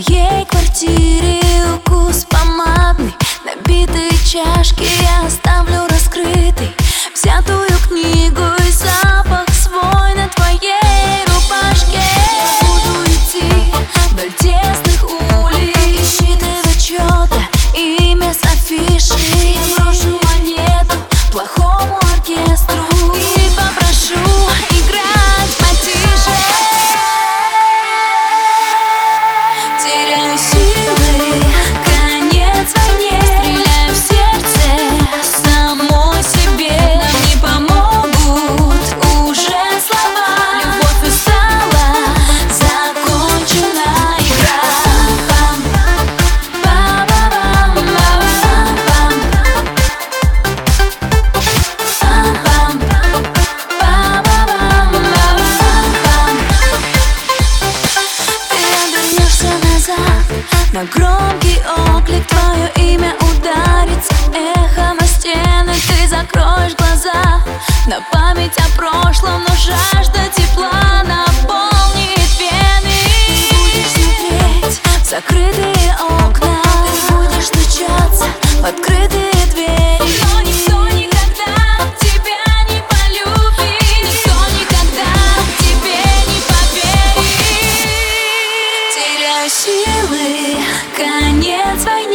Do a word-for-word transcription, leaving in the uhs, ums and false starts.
твоей квартире укус помадный, набитые чашки я оставлю раскрытой, взятую книгу и запах свой на твоей рубашке. Я буду идти вдоль тесных улиц и считывать чьё-то имя с афиши. Я брошу монету плохому оркестру и попрошу играть потише. Теряю силы, конец войне, стреляю в сердце самой себе. Нам не помогут уже слова, любовь устала, закончена игра. Пам, па ба бам, ба ба бам, пам, па ба бам, ба ба бам. Ты обернешься назад, на громкий оклик твое имя ударится эхом о стены. Ты закроешь глаза на память о прошлом, но жажда тепла наполнит вены. Ты будешь смотреть в закрытые окна, ты будешь стучаться в открытые двери. Но никто никогда тебя не полюбит, никто никогда тебе не поверит. Теряю силы, конец войны.